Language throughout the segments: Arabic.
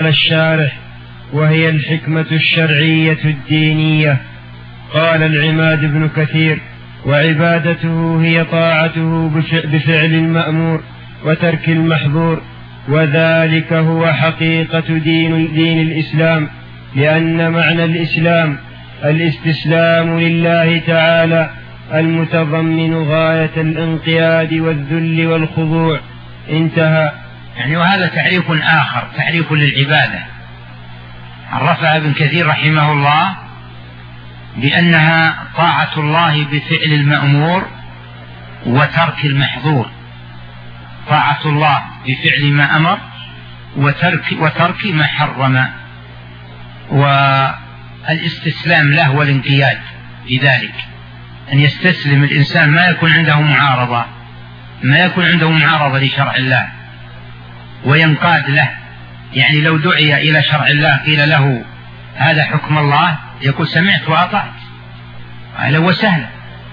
الشارح: وهي الحكمة الشرعية الدينية. قال العماد بن كثير: وعبادته هي طاعته بفعل المأمور وترك المحظور، وذلك هو حقيقة دين الإسلام، لأن معنى الإسلام الاستسلام لله تعالى المتضمن غاية الانقياد والذل والخضوع. انتهى. يعني وهذا تعريف آخر، تعريف للعبادة عرفها ابن كثير رحمه الله بأنها طاعة الله بفعل المأمور وترك المحظور. طاعة الله بفعل ما أمر وترك ما حرم، والاستسلام له والانقياد بذلك، أن يستسلم الإنسان، ما يكون عنده معارضة لشرع الله وينقاد له. يعني لو دعي إلى شرع الله قيل له هذا حكم الله يقول سمعت وأطعت، أهلا وسهلا.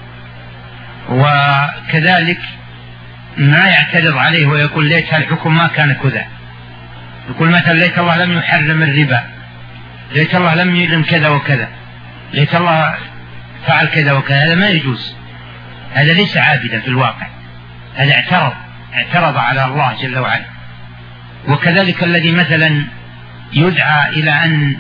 وكذلك ما يعترض عليه ويقول ليت الحكم ما كان كذا، يقول مثلا ليت الله لم يحرم الربا، ليت الله لم يلم كذا وكذا، ليت الله فعل كذا وكذا. هذا ما يجوز، هذا ليس عابدا في الواقع، هذا اعترض على الله جل وعلا. وكذلك الذي مثلا يدعى إلى أن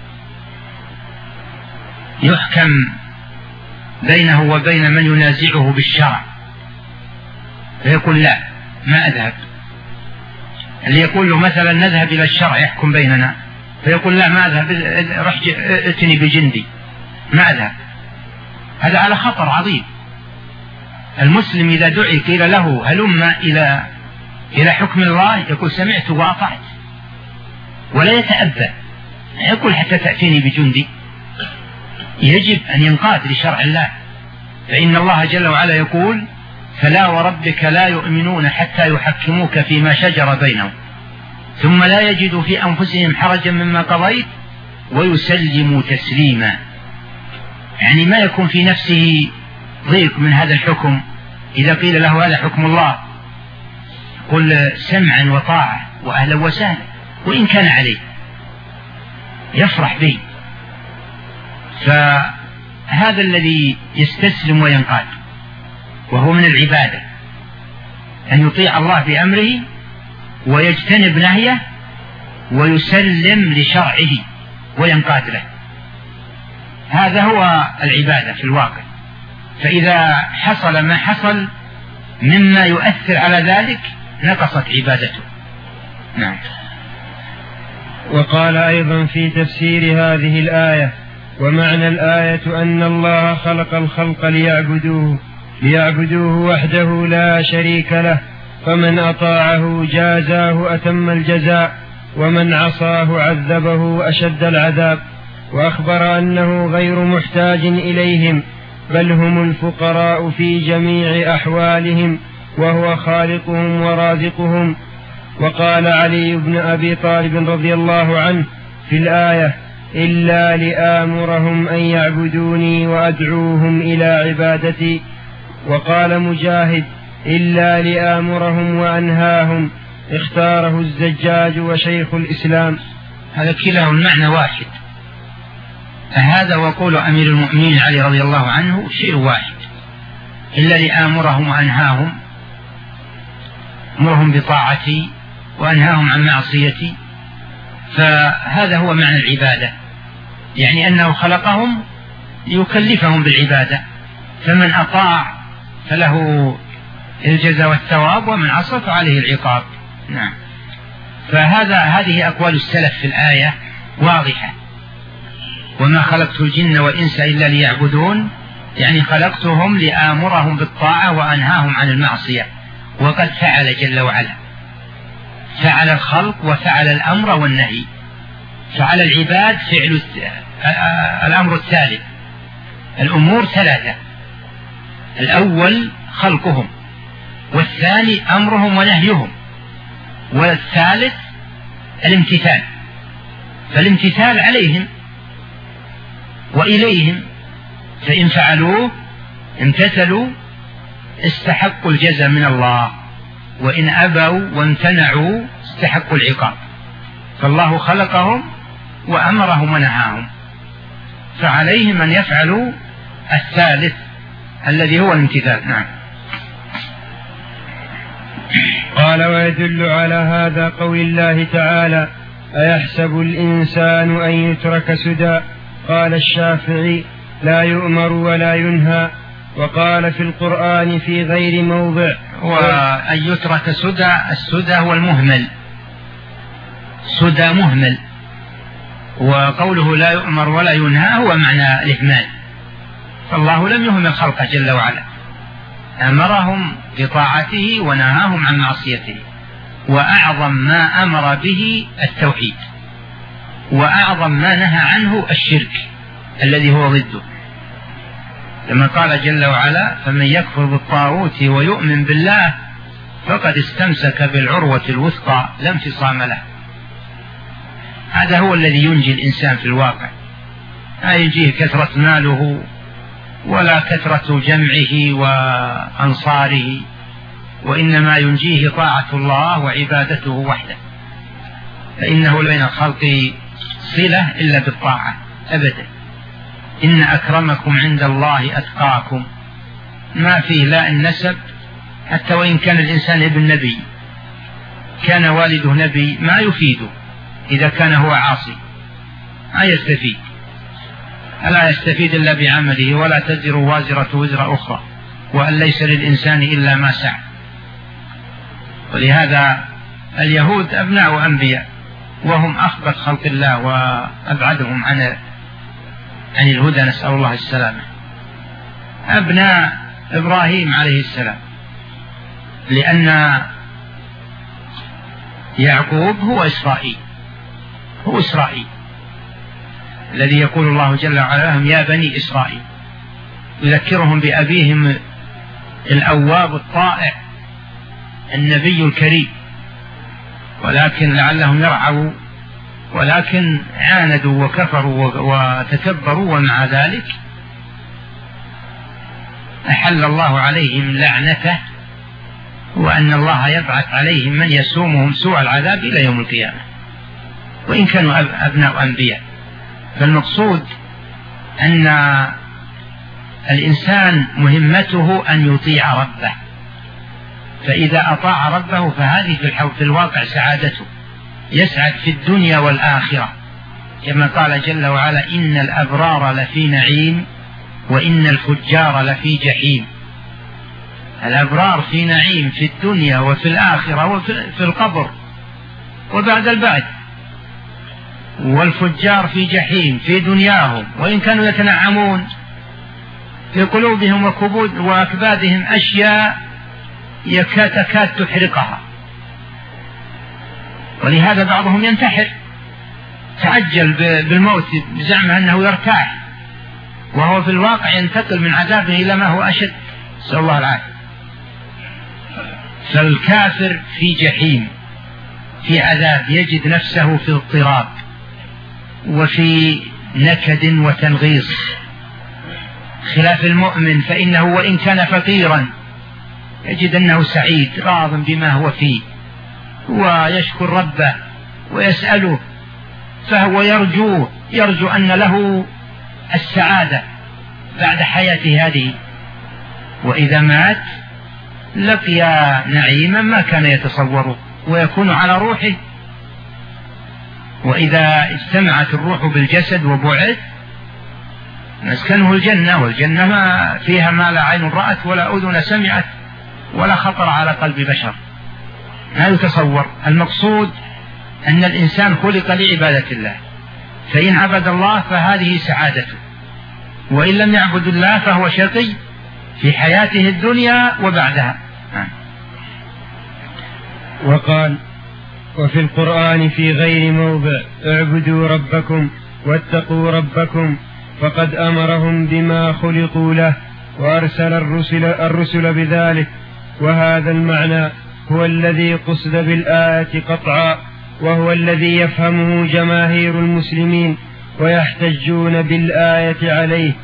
يحكم بينه وبين من ينازعه بالشرع فيقول لا ما أذهب، اللي يقول له مثلا نذهب إلى الشرع يحكم بيننا فيقول لا ما أذهب، رح اتني بجندي ما أذهب. هذا على خطر عظيم. المسلم إذا دعي قيل له هلم إلى حكم الله يقول سمعت وأطعت، ولا يتأبى، يقول حتى تأتيني بجندي. يجب أن ينقاد لشرع الله، فإن الله جل وعلا يقول فلا وربك لا يؤمنون حتى يحكموك فيما شجر بينهم ثم لا يجدوا في أنفسهم حرجا مما قضيت ويسلموا تسليما. يعني ما يكون في نفسه ضيق من هذا الحكم، إذا قيل له هذا حكم الله قل سمعا وطاعة وأهلا وسهلا، وإن كان عليه يفرح به. فهذا الذي يستسلم وينقاد، وهو من العبادة أن يطيع الله بأمره ويجتنب نهيه ويسلم لشرعه وينقاد له. هذا هو العبادة في الواقع. فإذا حصل ما حصل مما يؤثر على ذلك نقصت عبادته. نعم. وقال أيضا في تفسير هذه الآية: ومعنى الآية أن الله خلق الخلق ليعبدوه وحده لا شريك له، فمن أطاعه جازاه أتم الجزاء، ومن عصاه عذبه أشد العذاب. وأخبر أنه غير محتاج إليهم، بل هم الفقراء في جميع أحوالهم، وهو خالقهم ورازقهم. وقال علي بن أبي طالب رضي الله عنه في الآية: إلا لآمرهم أن يعبدوني وأدعوهم إلى عبادتي. وقال مجاهد: إلا لآمرهم وأنهاهم. اختاره الزجاج وشيخ الإسلام. هذا كلاه المعنى واحد، فهذا وقول أمير المؤمنين علي رضي الله عنه شيء واحد. إلا لآمرهم وأنهاهم، أمرهم بطاعتي وأنهاهم عن معصيتي. فهذا هو معنى العبادة، يعني أنه خلقهم ليكلفهم بالعبادة، فمن أطاع فله الجزاء والثواب، ومن عصى فعليه العقاب. نعم. هذه أقوال السلف في الآية واضحة: وما خلقت الجن والإنس إلا ليعبدون، يعني خلقتهم لآمرهم بالطاعة وأنهاهم عن المعصية. وقد فعل جل وعلا، فعل الخلق وفعل الأمر والنهي. فعل العباد فعل الأمر الثالث. الأمور ثلاثة: الأول خلقهم، والثاني أمرهم ونهيهم، والثالث الامتثال. فالامتثال عليهم وإليهم، فإن فعلوه امتثلوا استحقوا الجزاء من الله، وإن أبوا وامتنعوا استحقوا العقاب. فالله خلقهم وأمرهم ونهاهم، فعليهم أن يفعلوا الثالث الذي هو الامتثال. نعم. قال: ويدل على هذا قول الله تعالى: أيحسب الإنسان أن يترك سدى؟ قال الشافعي: لا يؤمر ولا ينهى. وقال في القرآن في غير موضع: وأن يترك سدى، السدى هو المهمل، سدى مهمل، وقوله لا يؤمر ولا ينهى هو معنى الإهمال. فالله لم يهمل خلقه جل وعلا، أمرهم بطاعته ونهاهم عن معصيته، وأعظم ما أمر به التوحيد، وأعظم ما نهى عنه الشرك الذي هو ضده، كما قال جل وعلا: فمن يكفر بالطاغوت ويؤمن بالله فقد استمسك بالعروة الوثقى لا انفصام له. هذا هو الذي ينجي الإنسان في الواقع، لا ينجيه كثرة ماله ولا كثرة جمعه وأنصاره، وإنما ينجيه طاعة الله وعبادته وحده، فإنه بين الخلق صلة إلا بالطاعة أبدا. إن أكرمكم عند الله أتقاكم، ما فيه لا النسب، حتى وإن كان الإنسان ابن نبي، كان والده نبي، ما يفيده إذا كان هو عاصي، ما يستفيد، ألا يستفيد إلا بعمله، ولا تزر وازرة وزر أخرى، وأن ليس للإنسان إلا ما سعى. ولهذا اليهود أبناء أنبياء، وهم أخبث خلق الله وأبعدهم عن الهدى، نسأل الله السلامة. أبناء إبراهيم عليه السلام، لأن يعقوب هو إسرائيل الذي يقول الله جل وعلا لهم: يا بني إسرائيل، يذكرهم بأبيهم الأواب الطائع النبي الكريم، ولكن لعلهم يرعوا، ولكن عاندوا وكفروا وتكبروا، ومع ذلك أحل الله عليهم لعنته، وأن الله يبعث عليهم من يسومهم سوء العذاب إلى يوم القيامة، وإن كانوا أبناء أنبياء. فالمقصود أن الإنسان مهمته أن يطيع ربه، فإذا أطاع ربه فهذه في الواقع سعادته، يسعد في الدنيا والآخرة، كما قال جل وعلا: إن الأبرار لفي نعيم وإن الفجار لفي جحيم. الأبرار في نعيم في الدنيا وفي الآخرة وفي القبر وبعد البعث، والفجار في جحيم في دنياهم، وإن كانوا يتنعمون في قلوبهم وأكبادهم أشياء تكاد تحرقها، ولهذا بعضهم ينتحر، تعجل بالموت بزعم أنه يرتاح، وهو في الواقع ينتقل من عذابه إلى ما هو أشد، نسأل الله العافية. فالكافر في جحيم، في عذاب، يجد نفسه في اضطراب وفي نكد وتنغيص، خلاف المؤمن، فإنه وإن كان فقيرا يجد أنه سعيد راض بما هو فيه، ويشكر ربه ويسأله، فهو يرجو أن له السعادة بعد حياته هذه، وإذا مات لقي نعيما ما كان يتصوره ويكون على روحه. وإذا اجتمعت الروح بالجسد وبعد مسكنه الجنة، والجنة ما فيها ما لا عين رأت ولا أذن سمعت ولا خطر على قلب بشر، لا يتصور. المقصود أن الإنسان خلق لعبادة الله، فإن عبد الله فهذه سعادته، وإن لم يعبد الله فهو شقي في حياته الدنيا وبعدها. وقال: وفي القرآن في غير موضع: اعبدوا ربكم واتقوا ربكم، فقد أمرهم بما خلقوا له، وأرسل الرسل بذلك. وهذا المعنى هو الذي قصد بالآية قطعا، وهو الذي يفهمه جماهير المسلمين ويحتجون بالآية عليه.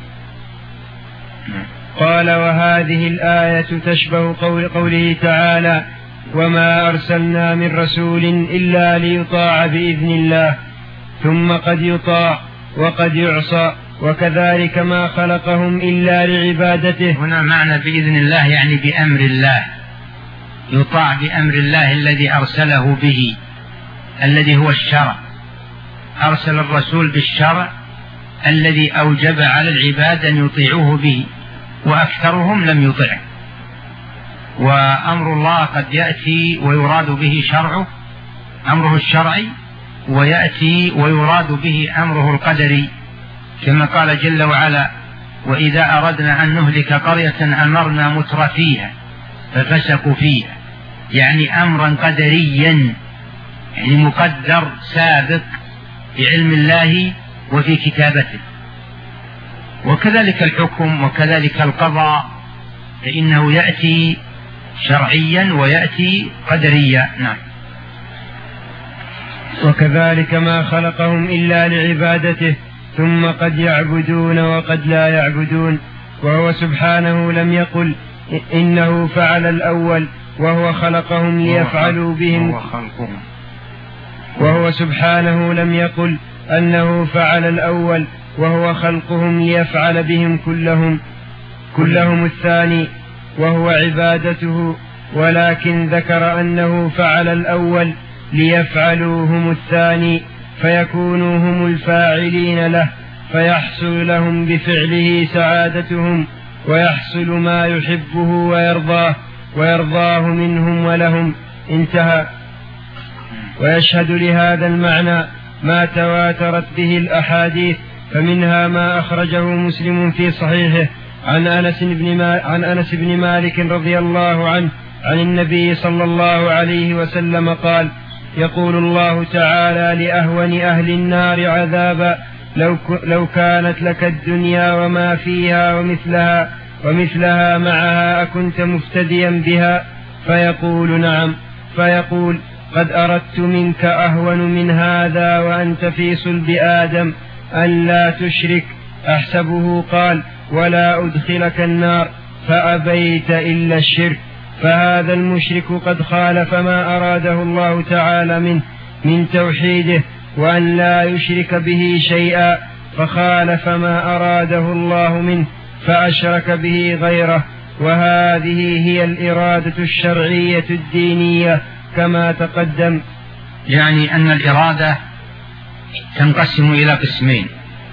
قال: وهذه الآية تشبه قوله تعالى: وما أرسلنا من رسول إلا ليطاع بإذن الله، ثم قد يطاع وقد يعصى، وكذلك ما خلقهم إلا لعبادته. هنا معنى بإذن الله يعني بأمر الله، يطاع بأمر الله الذي أرسله به، الذي هو الشرع. أرسل الرسول بالشرع الذي أوجب على العباد أن يطيعوه به، وأكثرهم لم يطيعه. وأمر الله قد يأتي ويراد به شرعه، أمره الشرعي، ويأتي ويراد به أمره القدري، كما قال جل وعلا: وإذا أردنا أن نهلك قرية أمرنا مترفيها ففسقوا فيها، يعني أمرا قدريا، يعني مقدر سابق بعلم الله وفي كتابته. وكذلك الحكم وكذلك القضاء، فإنه يأتي شرعيا ويأتي قدريا. نعم. وكذلك ما خلقهم إلا لعبادته، ثم قد يعبدون وقد لا يعبدون. وهو سبحانه لم يقل إنه فعل الأول وهو خلقهم ليفعلوا بهم، وهو سبحانه لم يقل أنه فعل الأول وهو خلقهم ليفعل بهم كلهم الثاني وهو عبادته، ولكن ذكر أنه فعل الأول ليفعلوا هم الثاني، فيكونوا هم الفاعلين له، فيحصل لهم بفعله سعادتهم، ويحصل ما يحبه ويرضاه منهم ولهم. انتهى. ويشهد لهذا المعنى ما تواترت به الأحاديث، فمنها ما أخرجه مسلم في صحيحه عن أنس بن مالك رضي الله عنه عن النبي صلى الله عليه وسلم قال: يقول الله تعالى لأهون أهل النار عذابا: لو كانت لك الدنيا وما فيها ومثلها معها أكنت مفتديا بها؟ فيقول: نعم. فيقول: قد أردت منك أهون من هذا وأنت في صلب آدم، أن لا تشرك. أحسبه قال: ولا أدخلك النار، فأبيت إلا الشرك. فهذا المشرك قد خالف ما أراده الله تعالى منه من توحيده، وأن لا يشرك به شيئا، فخالف ما أراده الله منه فأشرك به غيره. وهذه هي الإرادة الشرعية الدينية كما تقدم. يعني أن الإرادة تنقسم إلى قسمين: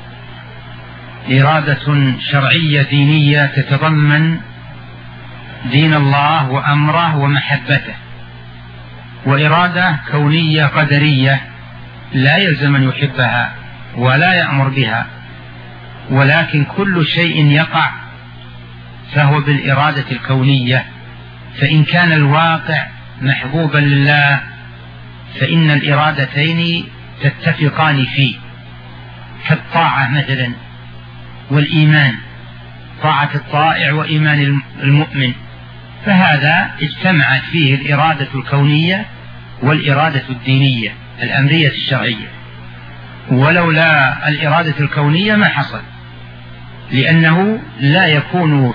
إرادة شرعية دينية تتضمن دين الله وأمره ومحبته، وإرادة كونية قدرية لا يلزم أن يحبها ولا يأمر بها، ولكن كل شيء يقع فهو بالإرادة الكونية. فإن كان الواقع محبوبا لله فإن الإرادتين تتفقان فيه، كالطاعة مثلا والإيمان، طاعة الطائع وإيمان المؤمن، فهذا اجتمعت فيه الإرادة الكونية والإرادة الدينية الأمرية الشرعية. ولولا الإرادة الكونية ما حصل، لأنه لا يكون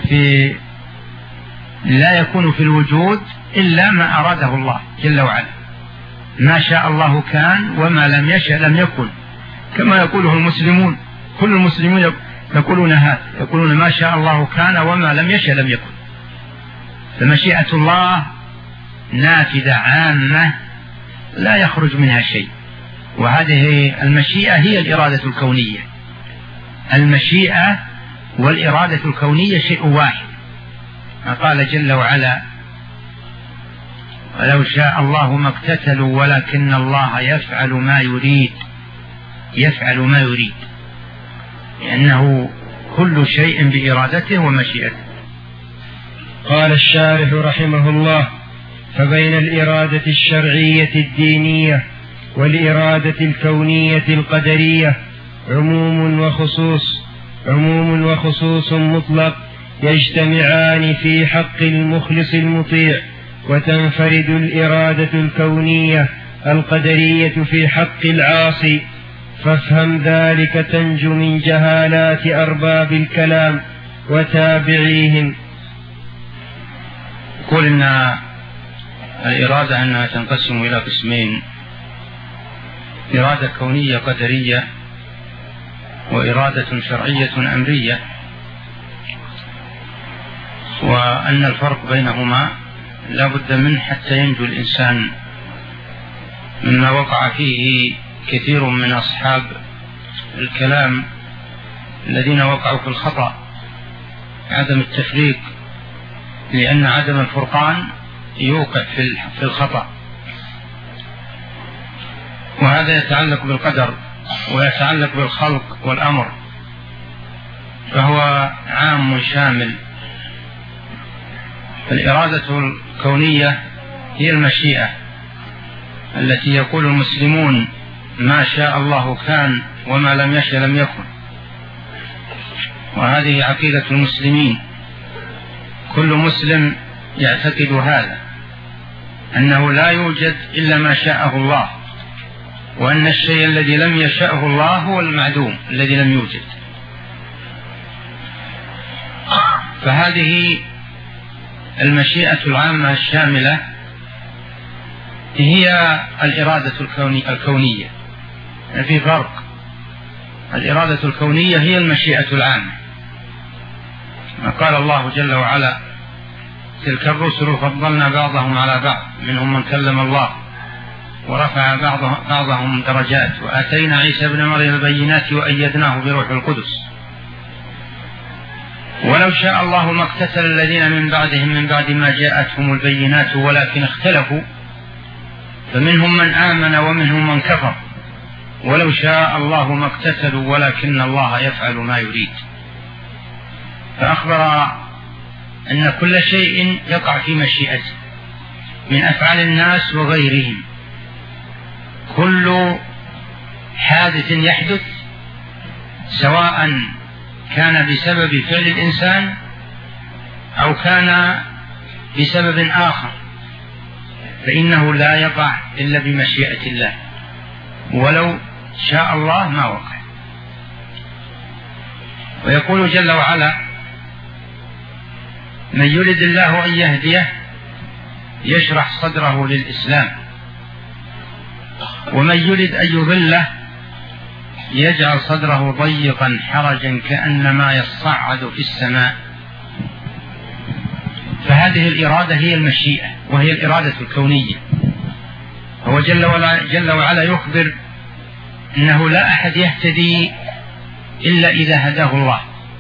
في الوجود إلا ما أراده الله جل وعلا. ما شاء الله كان وما لم يشأ لم يكن، كما يقوله المسلمون. كل المسلمون يقولون هذا، يقولون ما شاء الله كان وما لم يشأ لم يكن. فمشيئة الله نافذة عامة لا يخرج منها شيء، وهذه المشيئة هي الإرادة الكونية. المشيئة والإرادة الكونية شيء واحد. قال جل وعلا: ولو شاء الله ما اقتتلوا ولكن الله يفعل ما يريد، لأنه كل شيء بإرادته ومشيئته. قال الشارح رحمه الله: فبين الإرادة الشرعية الدينية والإرادة الكونية القدرية عموم وخصوص مطلق يجتمعان في حق المخلص المطيع، وتنفرد الإرادة الكونية القدرية في حق العاصي. فافهم ذلك تنجو من جهالات أرباب الكلام وتابعيهم. يقول إن الإرادة أنها تنقسم إلى قسمين: إرادة كونية قدرية، وإرادة شرعية أمرية، وأن الفرق بينهما لا بد منه حتى ينجو الإنسان مما وقع فيه كثير من أصحاب الكلام الذين وقعوا في الخطأ، عدم التفريق، لأن عدم الفرقان يوقع في الخطأ. وهذا يتعلق بالقدر ويتعلق بالخلق والأمر، فهو عام شامل. الإرادة الكونية هي المشيئة التي يقول المسلمون: ما شاء الله كان وما لم يشأ لم يكن. وهذه عقيدة المسلمين، كل مسلم يعتقد هذا، أنه لا يوجد إلا ما شاءه الله، وأن الشيء الذي لم يشأه الله هو المعدوم الذي لم يوجد. فهذه المشيئة العامة الشاملة هي الإرادة الكونية. في فرق، الإرادة الكونية هي المشيئة العامة. قال الله جل وعلا: تلك الرسل فضلنا بعضهم على بعض، منهم من كلم الله ورفع بعضهم درجات، وآتينا عيسى ابن مريم البينات وأيدناه بروح القدس. ولو شاء الله ما اقتتل الذين من بعدهم من بعد ما جاءتهم البينات ولكن اختلفوا، فمنهم من آمن ومنهم من كفر، ولو شاء الله ما اقتتلوا ولكن الله يفعل ما يريد. فأخبر أن كل شيء يقع في مشيئته من أفعال الناس وغيرهم. كل حادث يحدث سواء كان بسبب فعل الإنسان أو كان بسبب آخر، فإنه لا يقع إلا بمشيئة الله، ولو شاء الله ما وقع. ويقول جل وعلا: من يرد الله أن يهديه يشرح صدره للإسلام، ومن يرد أن يضله يجعل صدره ضيقا حرجا كأنما يصعد في السماء. فهذه الإرادة هي المشيئة، وهي الإرادة الكونية. هو جل وعلا يخبر أنه لا أحد يهتدي إلا إذا هداه الله،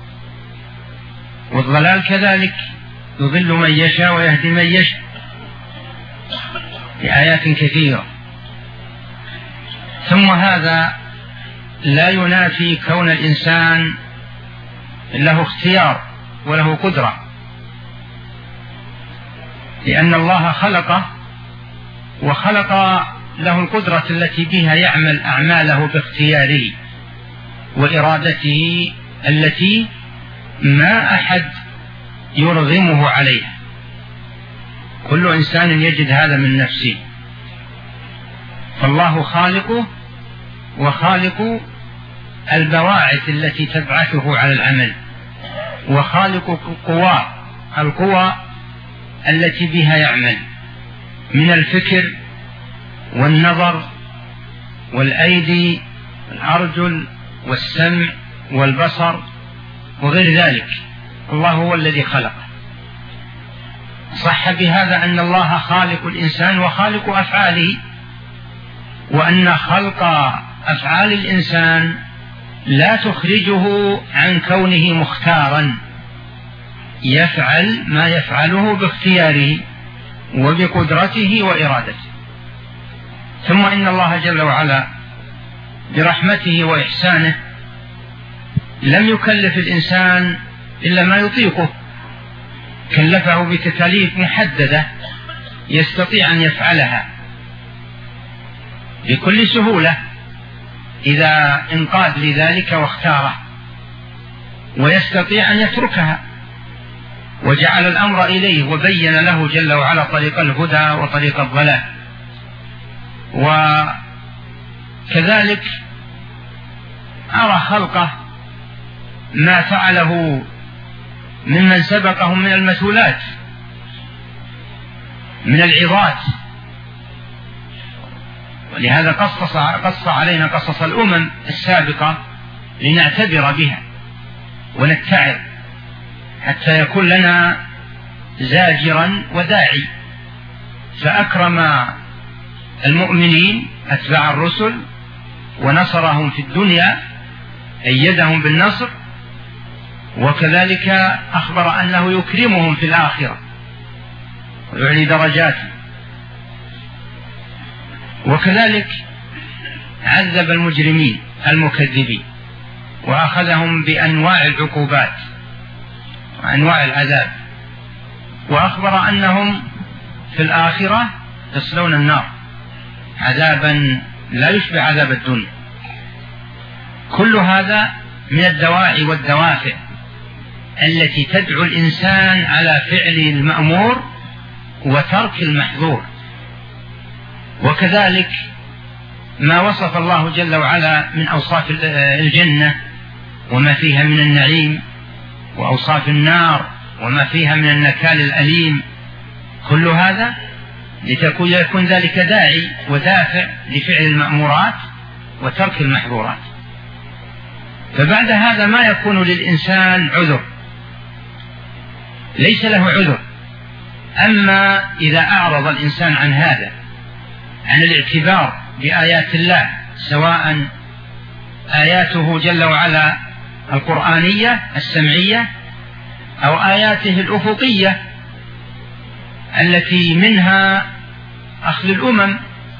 والضلال كذلك، يضل من يشاء ويهدي من يشاء بآيات كثيرة. ثم هذا لا ينافي كون الإنسان له اختيار وله قدرة، لأن الله خلقه وخلق له القدرة التي بها يعمل أعماله باختياره وإرادته التي ما أحد يرغمه عليها. كل إنسان يجد هذا من نفسه. فالله خالقه وخالق البواعث التي تبعثه على العمل، وخالق القوى التي بها يعمل من الفكر والنظر والأيدي والأرجل والسمع والبصر وغير ذلك. الله هو الذي خلق. صح بهذا أن الله خالق الإنسان وخالق أفعاله، وأن خلق أفعال الإنسان لا تخرجه عن كونه مختارا، يفعل ما يفعله باختياره وبقدرته وإرادته. ثم إن الله جل وعلا برحمته وإحسانه لم يكلف الإنسان إلا ما يطيقه، كلفه بتكاليف محددة يستطيع أن يفعلها بكل سهولة إذا انقاد لذلك واختاره، ويستطيع أن يتركها، وجعل الأمر إليه وبين له جل وعلا طريق الهدى وطريق الضلال. وكذلك أرى خلقه ما فعله ممن سبقهم من المثولات، من العظات. ولهذا قص علينا قصص الأمم السابقة لنعتبر بها ونتعظ حتى يكون لنا زاجرا وداعي. فأكرم المؤمنين أتباع الرسل ونصرهم في الدنيا، أيدهم بالنصر، وكذلك أخبر أنه يكرمهم في الآخرة ويعلي درجاتهم. وكذلك عذب المجرمين المكذبين وأخذهم بأنواع العقوبات وأنواع العذاب، وأخبر أنهم في الآخرة يصلون النار عذابا لا يشبه عذاب الدنيا. كل هذا من الدواعي والدوافع التي تدعو الإنسان على فعل المأمور وترك المحظور. وكذلك ما وصف الله جل وعلا من أوصاف الجنة وما فيها من النعيم، وأوصاف النار وما فيها من النكال الأليم، كل هذا يكون ذلك داعي ودافع لفعل المأمورات وترك المحظورات. فبعد هذا ما يكون للإنسان عذر، ليس له عذر. أما إذا أعرض الإنسان عن هذا، عن الاعتبار بآيات الله، سواء آياته جل وعلا القرآنية السمعية أو آياته الأفقية التي منها أخذ الأمم،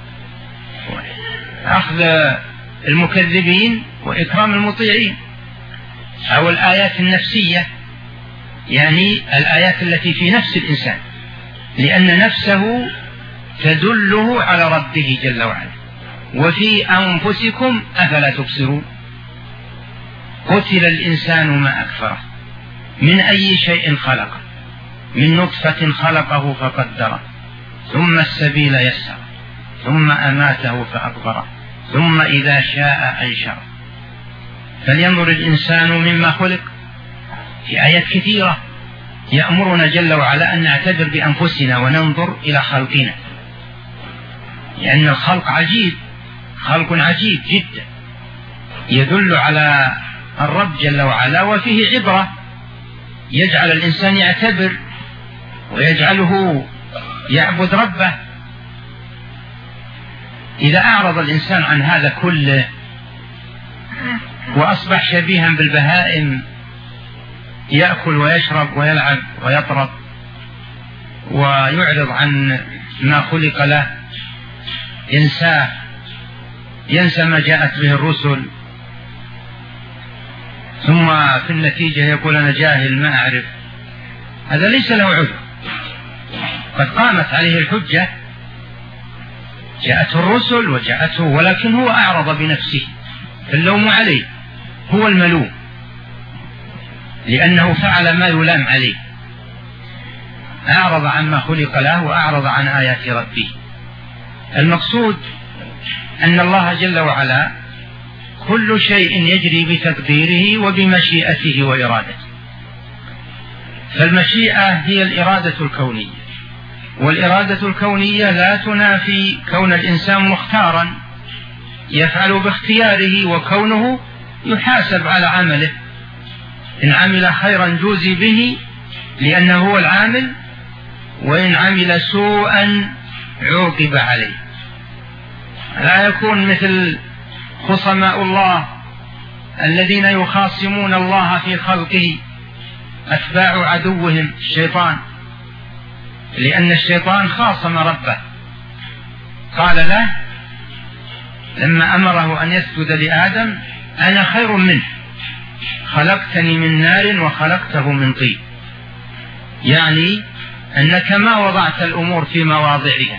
أخذ المكذبين وإكرام المطيعين، أو الآيات النفسية، يعني الآيات التي في نفس الإنسان، لأن نفسه تدله على ربه جل وعلا. وفي أنفسكم أفلا تبصرون. قتل الإنسان ما أكفره، من أي شيء خلقه، من نطفة خلقه فقدره، ثم السبيل يسره، ثم أماته فأقبره، ثم إذا شاء أنشره. فلينظر الإنسان مما خلق. في آيات كثيرة يأمرنا جل وعلا أن نعتبر بأنفسنا وننظر إلى خلقنا، لأن الخلق عجيب، خلق عجيب جدا يدل على الرب جل وعلا، وفيه عبرة يجعل الإنسان يعتبر ويجعله يعبد ربه. إذا أعرض الإنسان عن هذا كله وأصبح شبيها بالبهائم، يأكل ويشرب ويلعب ويطرب ويعرض عن ما خلق له، ينسى ما جاءت به الرسل، ثم في النتيجة يقول أنا جاهل ما أعرف، هذا ليس له عذر. قد قامت عليه الحجة، جاءته الرسل وجاءته، ولكن هو أعرض بنفسه، فاللوم عليه، هو الملوم، لأنه فعل ما يلام عليه، أعرض عما خلق له وأعرض عن آيات ربه. المقصود أن الله جل وعلا كل شيء يجري بتقديره وبمشيئته وإرادته. فالمشيئة هي الإرادة الكونية، والإرادة الكونية لا تنافي كون الإنسان مختارا يفعل باختياره، وكونه يحاسب على عمله، إن عمل خيرا جوزي به لأنه هو العامل، وإن عمل سوءا عوقب عليه. لا يكون مثل خصماء الله الذين يخاصمون الله في خلقه، أتباع عدوهم الشيطان، لأن الشيطان خاصم ربه، قال له لما أمره أن يسجد لآدم أنا خير منه، خلقتني من نار وخلقته من طين، يعني أنك ما وضعت الأمور في مواضعها،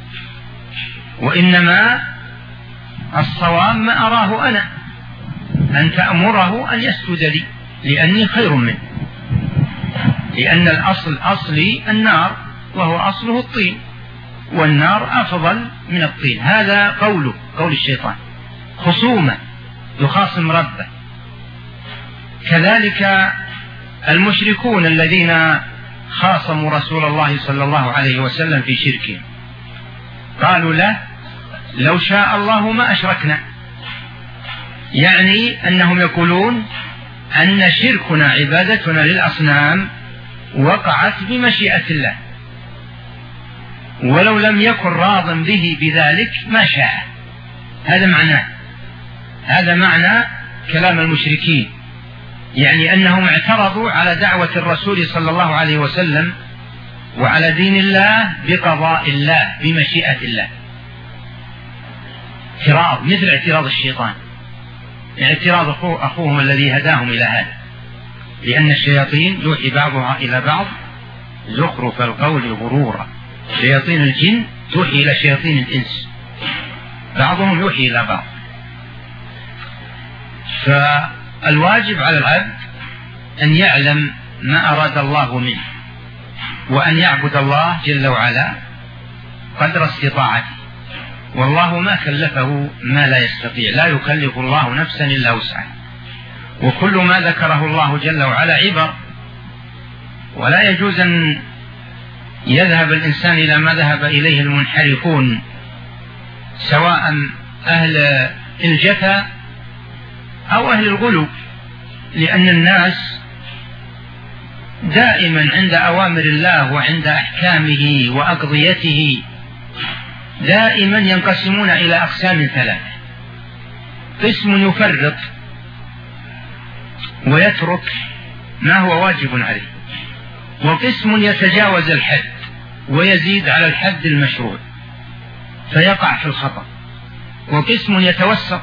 وإنما الصواب ما أراه أنا، أن تأمره أن يسجد لي لأني خير منه، لأن الأصل أصلي النار وهو أصله الطين، والنار أفضل من الطين. هذا قول الشيطان، خصومة يخاصم ربه. كذلك المشركون الذين خاصموا رسول الله صلى الله عليه وسلم في شركهم، قالوا له لو شاء الله ما أشركنا، يعني أنهم يقولون أن شركنا عبادتنا للأصنام وقعت بمشيئة الله، ولو لم يكن راض به بذلك ما شاء. هذا معنى كلام المشركين، يعني أنهم اعترضوا على دعوة الرسول صلى الله عليه وسلم وعلى دين الله بقضاء الله بمشيئة الله، اعتراض مثل اعتراض الشيطان، يعني اعتراض أخوهم الذي هداهم إلى هذا، لأن الشياطين يوحي بعضها إلى بعض زخرف القول غرورا. شياطين الجن توحي إلى شياطين الإنس، بعضهم يوحي إلى بعض. فالواجب على العبد أن يعلم ما أراد الله منه، وأن يعبد الله جل وعلا قدر استطاعته، والله ما كلفه ما لا يستطيع، لا يكلف الله نفسا إلا وسعها، وكل ما ذكره الله جل وعلا عبر، ولا يجوز أن يذهب الإنسان إلى ما ذهب إليه المنحرفون، سواء أهل الجفا أو أهل الغلو، لأن الناس دائما عند أوامر الله وعند أحكامه وأقضيته دائما ينقسمون إلى أقسام ثلاثة: قسم يفرط ويترك ما هو واجب عليه، وقسم يتجاوز الحد ويزيد على الحد المشروع فيقع في الخطأ، وقسم يتوسط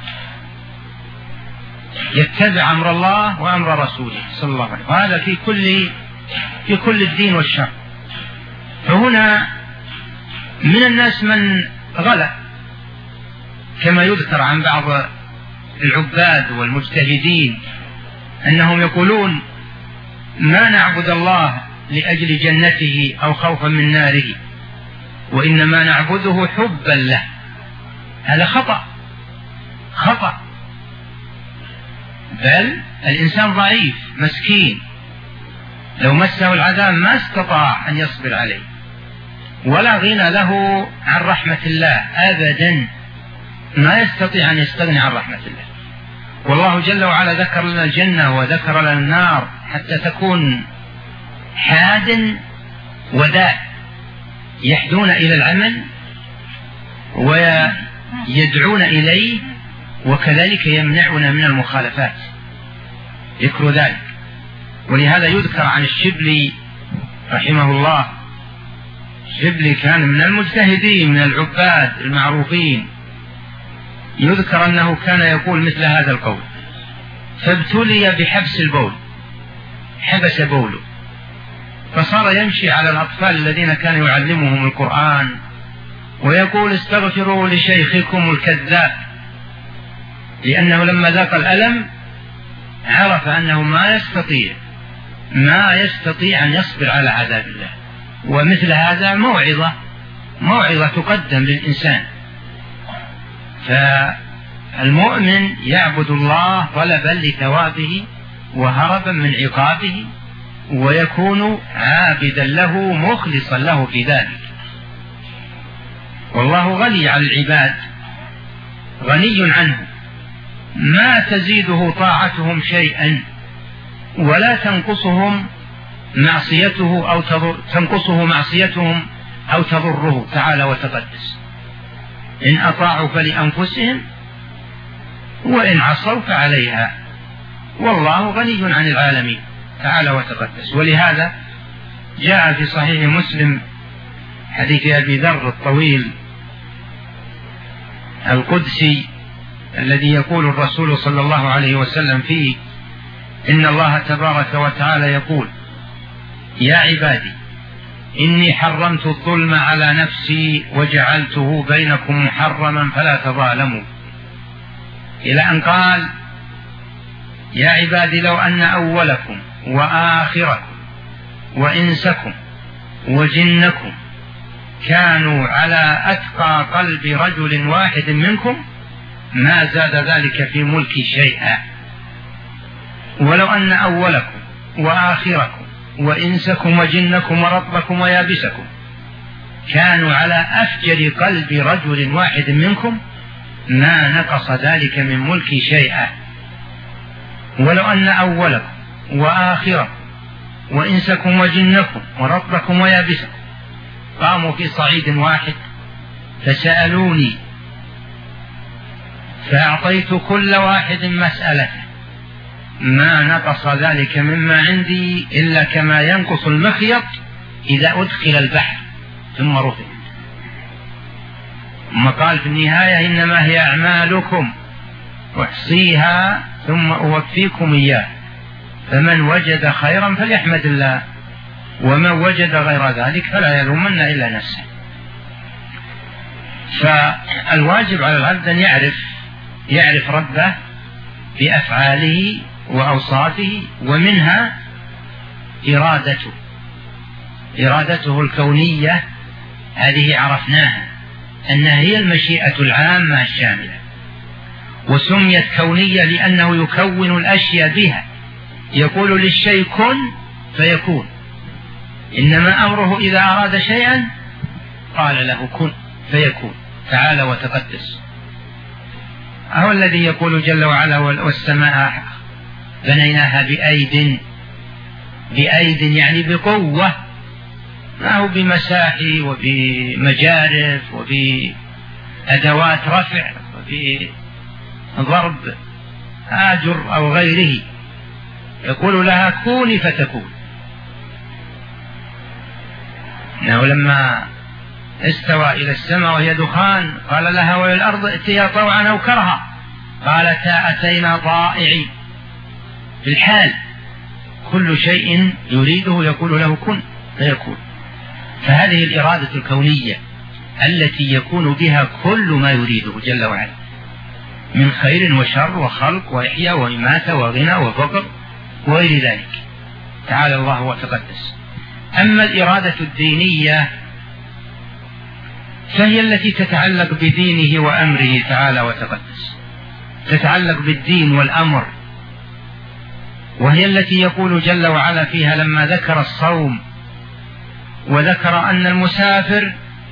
يتبع أمر الله وأمر رسوله صلى الله عليه وسلم، وهذا في كل الدين والشرع. فهنا من الناس من غلا، كما يذكر عن بعض العباد والمجتهدين أنهم يقولون ما نعبد الله لأجل جنته أو خوفا من ناره، وإنما نعبده حبا له. هذا خطأ، بل الإنسان ضعيف مسكين، لو مسه العذاب ما استطاع أن يصبر عليه، ولا غنى له عن رحمة الله أبدا، ما يستطيع أن يستغني عن رحمة الله. والله جل وعلا ذكر لنا الجنة وذكر لنا النار حتى تكون حاد وداء، يحدون إلى العمل ويدعون إليه، وكذلك يمنعون من المخالفات، ذكر ذلك. ولهذا يذكر عن الشبلي رحمه الله، الشبلي كان من المجتهدين من العباد المعروفين، يذكر أنه كان يقول مثل هذا القول: فابتلي بحبس البول، حبس بوله، فصار يمشي على الأطفال الذين كان يعلمهم القرآن ويقول: استغفروا لشيخكم الكذاب، لأنه لما ذاق الألم عرف أنه ما يستطيع أن يصبر على عذاب الله. ومثل هذا موعظة تقدم للإنسان. فالمؤمن يعبد الله طلبا لثوابه وهربا من عقابه، ويكون عابدا له مخلصا له في ذلك. والله غني عن العباد، غني عنه، ما تزيده طاعتهم شيئا ولا تنقصه معصيتهم أو تضره تعالى وتقدس. إن أطاعوا فلأنفسهم وإن عصوا فعليها، والله غني عن العالمين تعالى وتقدس. ولهذا جاء في صحيح مسلم حديث أبي ذر الطويل القدسي الذي يقول الرسول صلى الله عليه وسلم فيه: إن الله تبارك وتعالى يقول: يا عبادي إني حرمت الظلم على نفسي وجعلته بينكم محرما فلا تظالموا، إلى أن قال: يا عبادي لو أن أولكم وآخركم وإنسكم وجنكم كانوا على أتقى قلب رجل واحد منكم ما زاد ذلك في ملكي شيئا، ولو أن أولكم وآخركم وإنسكم وجنكم ورطبكم ويابسكم كانوا على أفجر قلب رجل واحد منكم ما نقص ذلك من ملكي شيئا، ولو أن أولكم وآخركم وإنسكم وجنكم ورطبكم ويابسكم قاموا في صعيد واحد فسألوني فأعطيت كل واحد مسألته ما نقص ذلك مما عندي إلا كما ينقص المخيط إذا أدخل البحر ثم رفع. ثم قال في النهاية إنما هي أعمالكم أحصيها ثم أوفيكم إياه، فمن وجد خيرا فليحمد الله ومن وجد غير ذلك فلا يلومن إلا نفسه. فالواجب على العبد أن يعرف ربه بأفعاله وأوصافه، ومنها إرادته الكونية، هذه عرفناها أنها هي المشيئة العامة الشاملة، وسميت كونية لأنه يكون الأشياء بها، يقول للشيء كن فيكون، إنما أمره إذا أراد شيئا قال له كن فيكون تعالى وتقدس. هو الذي يقول جل وعلا والسماء بنيناها بأيد يعني بقوة، ما هو بمساحي وبمجارف وبأدوات رفع وبضرب آجر أو غيره، يقول لها كوني فتكون. إنه لما استوى إلى السماء وهي دخان قال لها وللأرض ائتيا طوعا أو كرها قالتا أتينا طائعين. في الحال كل شيء يريده يقول له كن فيكون. فهذه الإرادة الكونية التي يكون بها كل ما يريده جل وعلا من خير وشر وخلق وإحياء وإماتة وغنى وفقر وغير ذلك، تعالى الله وتقدس. أما الإرادة الدينية فهي التي تتعلق بدينه وأمره تعالى وتقدس، تتعلق بالدين والأمر، وهي التي يقول جل وعلا فيها لما ذكر الصوم وذكر أن المسافر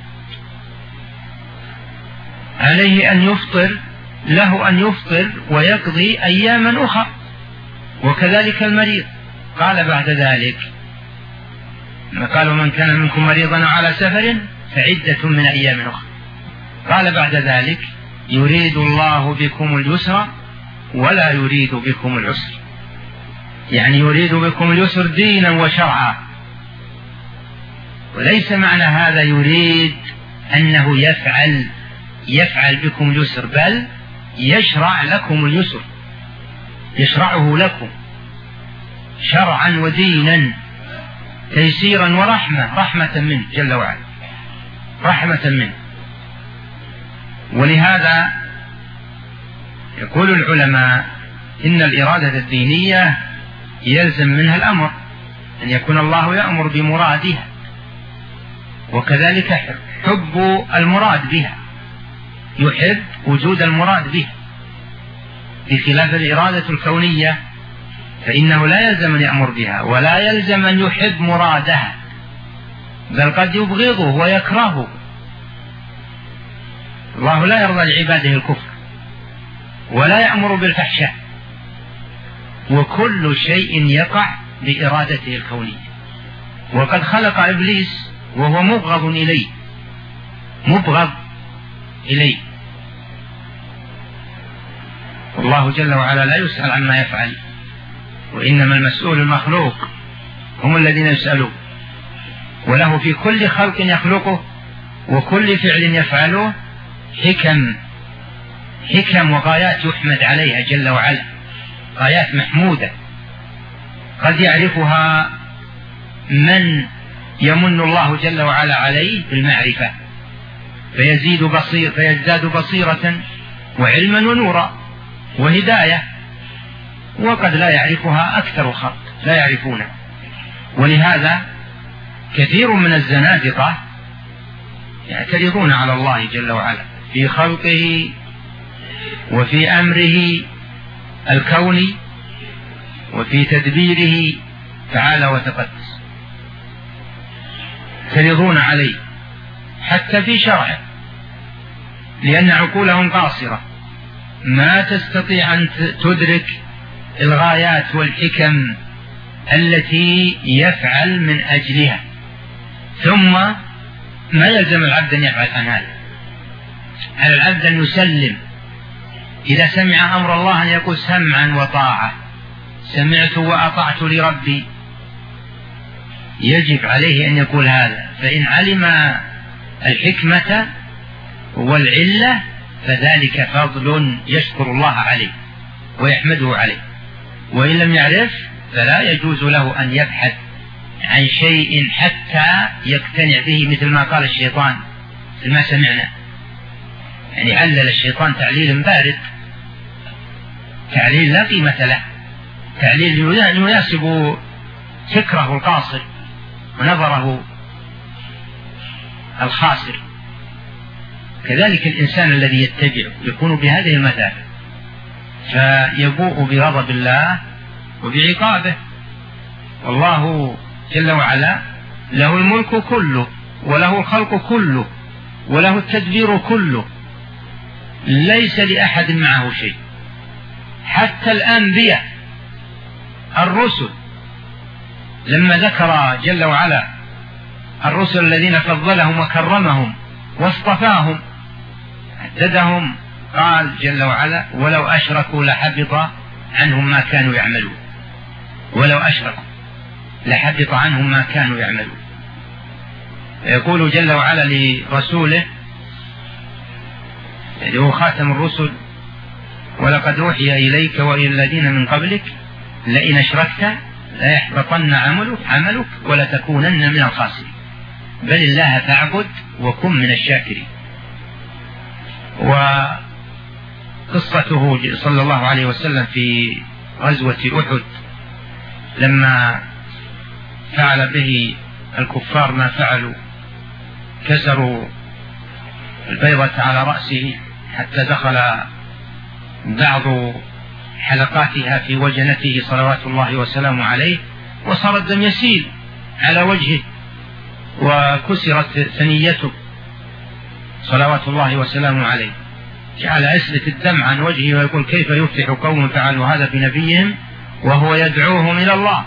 عليه أن يفطر، له أن يفطر ويقضي أياما أخرى، وكذلك المريض. قال بعد ذلك قالوا من كان منكم مريضا على سفر فعدة من أيام أخرى. قال بعد ذلك يريد الله بكم اليسر ولا يريد بكم العسر، يعني يريد بكم اليسر دينا وشرعا، وليس معنى هذا يريد أنه يفعل بكم اليسر، بل يشرع لكم اليسر، يشرعه لكم شرعا ودينا تيسيرا ورحمة، رحمة منه جل وعلا، رحمة منه. ولهذا يقول العلماء إن الإرادة الدينية يلزم منها الأمر، أن يكون الله يأمر بمرادها، وكذلك حب المراد بها، يحب وجود المراد بها، بخلاف الإرادة الكونية فإنه لا يلزم أن يأمر بها ولا يلزم أن يحب مرادها، بل قد يبغضه ويكرهه. الله لا يرضى لعباده الكفر ولا يأمر بالفحشاء، وكل شيء يقع بإرادته الكونية. وقد خلق إبليس وهو مبغض إليه، والله جل وعلا لا يسأل عما يفعل، وإنما المسؤول المخلوق هم الذين يسألون، وله في كل خلق يخلقه وكل فعل يفعله حكم وغايات يحمد عليها جل وعلا، غايات محمودة قد يعرفها من يمن الله جل وعلا عليه بالمعرفة فيزداد بصيرة وعلما ونورا وهداية، وقد لا يعرفها أكثر خلق لا يعرفونها. ولهذا كثير من الزنادقة يعترضون على الله جل وعلا في خلقه وفي أمره الكوني وفي تدبيره تعالى وتقدس، يعترضون عليه حتى في شرعه، لأن عقولهم قاصرة ما تستطيع أن تدرك الغايات والحكم التي يفعل من أجلها. ثم ما يلزم العبد أن يبحث عن هذا، على العبد أن يسلم إذا سمع أمر الله أن يقول سمعا وطاعة، سمعت وأطعت لربي، يجب عليه أن يقول هذا. فإن علم الحكمة والعلة فذلك فضل يشكر الله عليه ويحمده عليه، وإن لم يعرف فلا يجوز له أن يبحث عن شيء حتى يقتنع به، مثل ما قال الشيطان، مثل ما سمعنا، يعني علل الشيطان تعليل بارد، تعليل لا قيمة له، تعليل يناسب فكره القاصر ونظره الخاسر. كذلك الإنسان الذي يتبع يكون بهذه المثابة، فيبوء بغضب الله وبعقابه. والله جل وعلا له الملك كله وله الخلق كله وله التدبير كله، ليس لأحد معه شيء. حتى الأنبياء الرسل لما ذكر جل وعلا الرسل الذين فضلهم وكرمهم واصطفاهم عددهم، قال جل وعلا ولو أشركوا لحبط عنهم ما كانوا يعملون، ولو أشركوا لحبط عنهم ما كانوا يعملون. يقول جل وعلا لرسوله اللي هو خاتم الرسل ولقد أوحي إليك وإلى الذين من قبلك لئن أشركت ليحبطن عملك ولتكونن من الخاسرين بل الله فاعبد وكن من الشاكرين. وقصته صلى الله عليه وسلم في غزوة أحد لما فعل به الكفار ما فعلوا، كسروا البيضة على رأسه حتى دخل بعض حلقاتها في وجنته صلوات الله وسلامه عليه، وصار الدم يسيل على وجهه وكسرت ثنيته صلوات الله وسلامه عليه، جعل يسلك الدم عن وجهه ويقول كيف يفلح قوم فعلوا هذا بنبيهم وهو يدعوهم إلى الله.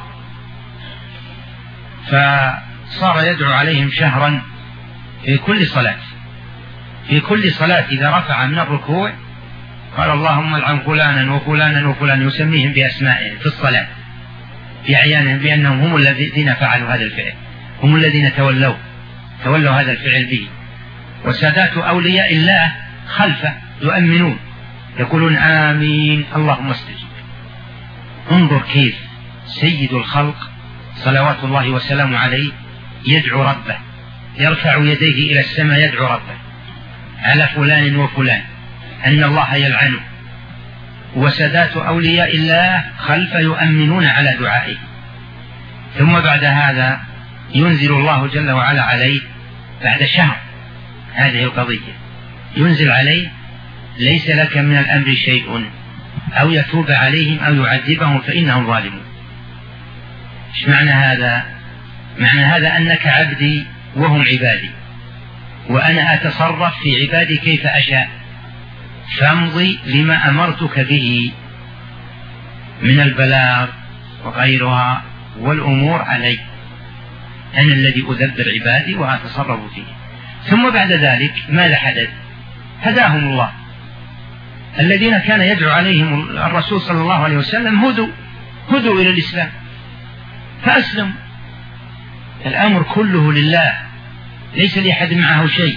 فصار يدعو عليهم شهرا في كل صلاة، في كل صلاة إذا رفع من الركوع قال اللهم العن فلانا وفلانا وفلانا، يسميهم بأسمائهم في الصلاة في أعيانهم بأنهم هم الذين فعلوا هذا الفعل، هم الذين تولوا هذا الفعل به. وسادات أولياء الله خلفه يؤمنون يقولون آمين اللهم استجب. انظر كيف سيد الخلق صلوات الله وسلامه عليه يدعو ربه، يرفع يديه إلى السماء يدعو ربه على فلان وفلان أن الله يلعنه، وسادات أولياء الله خلف يؤمنون على دعائه. ثم بعد هذا ينزل الله جل وعلا عليه بعد شهر هذه القضية، ينزل عليه ليس لك من الأمر شيء أو يتوب عليهم أو يعذبهم فإنهم ظالمون. ايش معنى هذا؟ معنى هذا أنك عبدي وهم عبادي، وأنا أتصرف في عبادي كيف أشاء، فامضي لما أمرتك به من البلاغ وغيرها والأمور علي، أنا الذي أدبر عبادي وأتصرف فيه. ثم بعد ذلك ماذا حدث؟ هداهم الله، الذين كان يدعو عليهم الرسول صلى الله عليه وسلم هدوا إلى الإسلام فأسلموا. الأمر كله لله، ليس لأحد معه شيء،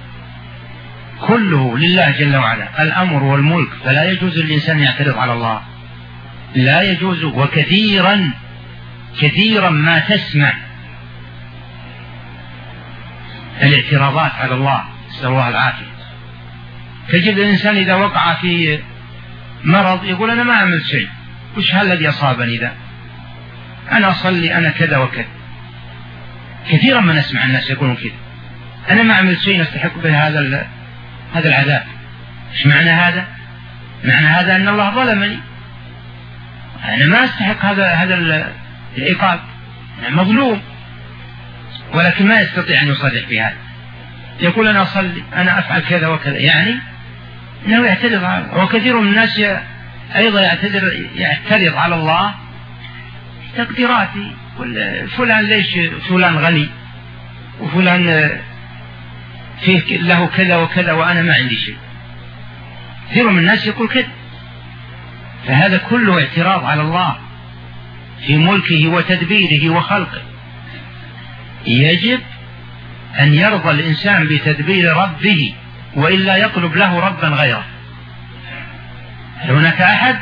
كله لله جل وعلا الأمر والملك، فلا يجوز للإنسان يعترض على الله، لا يجوز. كثيرا ما تسمع الاعتراضات على الله نسأل الله العافية. تجد الإنسان إذا وقع في مرض يقول أنا ما عملت شيء، وش الذي أصابني ذا؟ أنا أصلي، أنا كذا وكذا. كثيرا ما نسمع الناس يقولون كذا، أنا ما عملت شيء نستحق به هذا العذاب. إيش معنى هذا؟ معنى هذا أن الله ظلمني، أنا ما أستحق هذا العقاب، أنا مظلوم. ولكن ما يستطيع أن يصرح بهذا، يقول أنا أصلي، أنا أفعل كذا وكذا، يعني أنه يعترض. وكثير من الناس أيضا يعترض على الله تقديراتي، فلان ليش فلان غني وفلان فيه له كذا وكذا وأنا ما عندي شيء. كثير من الناس يقول كذا، فهذا كله اعتراض على الله في ملكه وتدبيره وخلقه. يجب أن يرضى الإنسان بتدبير ربه، وإلا يطلب له ربا غيره. هناك أحد؟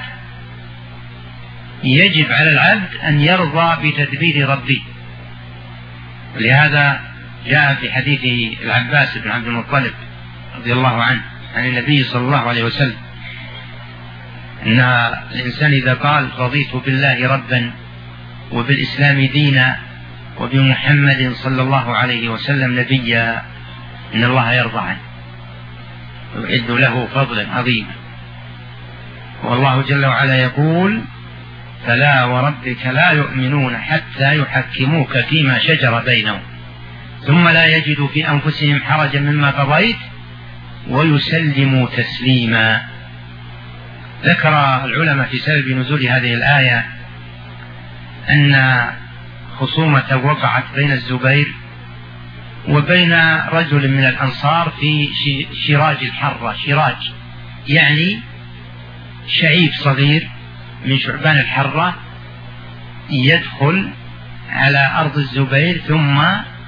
يجب على العبد أن يرضى بتدبير ربه. ولهذا جاء في حديث العباس بن عبد المطلب رضي الله عنه عن النبي صلى الله عليه وسلم أن الإنسان إذا قال رضيت بالله ربا وبالإسلام دينا وبمحمد صلى الله عليه وسلم نبيا إن الله يرضى عنه ويعد له فضلا عظيما. والله جل وعلا يقول فلا وربك لا يؤمنون حتى يحكموك فيما شجر بينهم ثم لا يجدوا في أنفسهم حرجا مما قضيت ويسلموا تسليما. ذكر العلماء في سبب نزول هذه الآية أن خصومة وقعت بين الزبير وبين رجل من الأنصار في شراج الحرة. شراج يعني شعيب صغير من شعبان الحرة يدخل على أرض الزبير ثم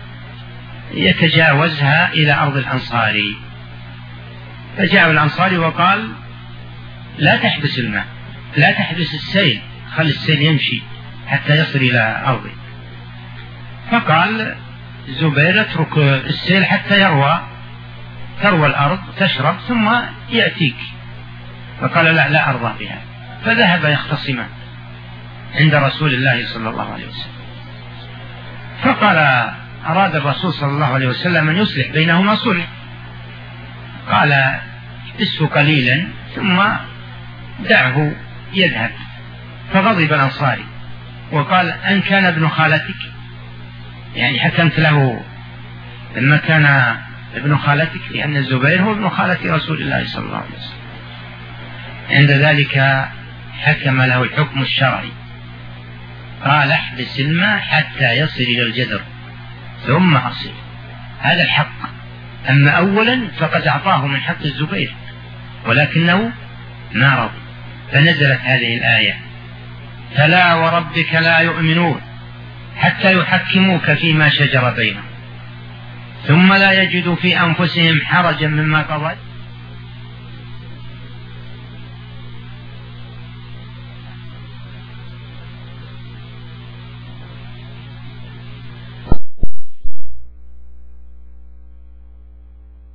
يتجاوزها إلى أرض الأنصاري. فجاء الأنصاري وقال لا تحبس الماء، لا تحبس السيل، خل السيل يمشي حتى يصل إلى أرضه. فقال الزبير اترك السيل حتى تروى الأرض تشرب ثم يأتيك. فقال لا أرضى بها. فذهب يختصمان عند رسول الله صلى الله عليه وسلم. فقال أراد الرسول صلى الله عليه وسلم أن يصلح بينهما صلح. قال احبسه قليلا ثم دعه يذهب. فغضب الأنصاري وقال أن كان ابن خالتك، يعني حكمت له لما كان ابن خالتك، لأن الزبير هو ابن خالة رسول الله صلى الله عليه وسلم. عند ذلك حكم له الحكم الشرعي، قال احبس الماء حتى يصل إلى الجدر ثم أصل. هذا الحق. أما أولا فقد أعطاه من حق الزبير ولكنه ما رضي، فنزلت هذه الآية فلا وربك لا يؤمنون حتى يحكموك فيما شجر بينهم ثم لا يجدوا في أنفسهم حرجا مما قضيت